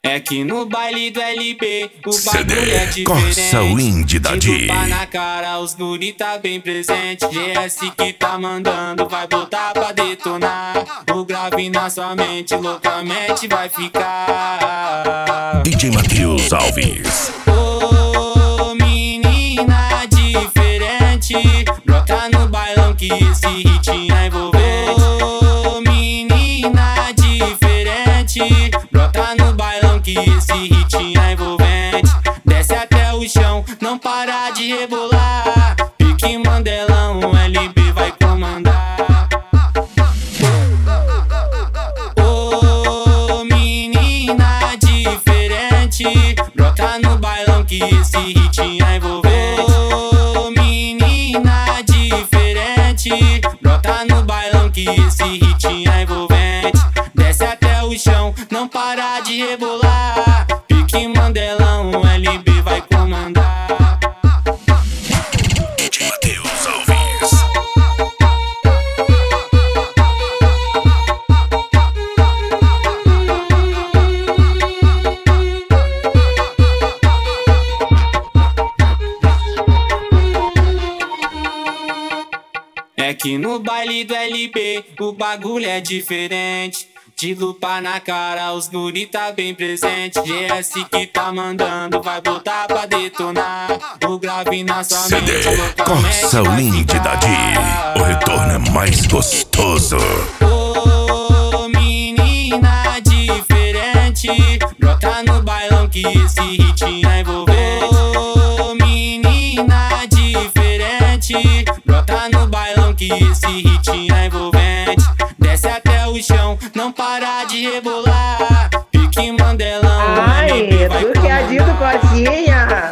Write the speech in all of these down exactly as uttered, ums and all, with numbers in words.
É que no baile do L B o C D, bagulho é diferente. Corsa Wind da De Di. lupa na cara, os guri tá bem presente. G S que tá mandando, vai botar pra detonar. O grave na sua mente, loucamente vai ficar. D J Matheus Alves. Ô menina diferente, brota no bailão que esse hit é envolvente. Ô menina diferente, brota no bailão que esse hit é envolvente. Desce até o chão, não para de rebolar. Pique Mandelão, o L B vai comandar. Ô menina diferente, brota no bailão que esse hit é envolvente. Ô menina diferente, brota no bailão que esse hit é envolvente. Desce até o chão, não para de rebolar. Pique Mandelão, o L B vai comandar. D J Matheus Alves. É que no baile do L B o bagulho é diferente. De lupa na cara, os guri tá bem presente. G S que tá mandando, vai botar pra detonar. O grave na sua C D, mente, loucamente Corsa vai Wind da Di. ficar. O retorno é mais gostoso. Ô menina diferente, brota no bailão que esse hit é envolvente. Ô menina diferente, brota no bailão que esse hit é envolvente. Desce até o chão, não para de rebolar. Pique Mandelão, Ai, o L B vai tu que é dito comandar. cotinha.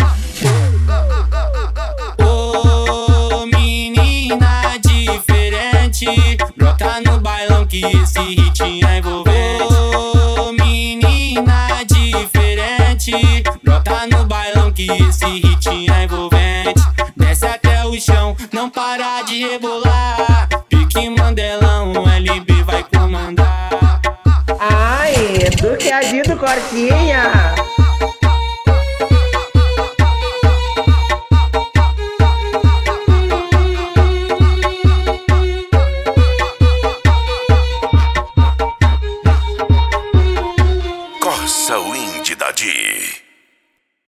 Ô menina diferente, brota no bailão que esse hit é envolvente. Ô menina diferente, brota no bailão que esse hit é envolvente. Desce até o chão, não para de rebolar. Pique Mandelão, o L B vai comandar. Ai, tu que é dito cotinha.